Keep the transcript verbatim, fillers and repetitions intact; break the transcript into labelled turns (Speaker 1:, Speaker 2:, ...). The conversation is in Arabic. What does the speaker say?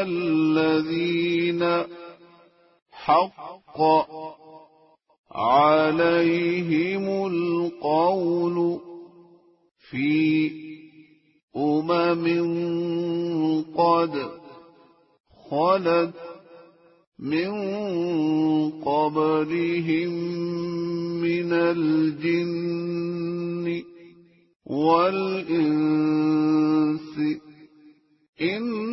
Speaker 1: الذين حق عليهم القول في أمم قد خلت من قبلهم من الجن والإنس إن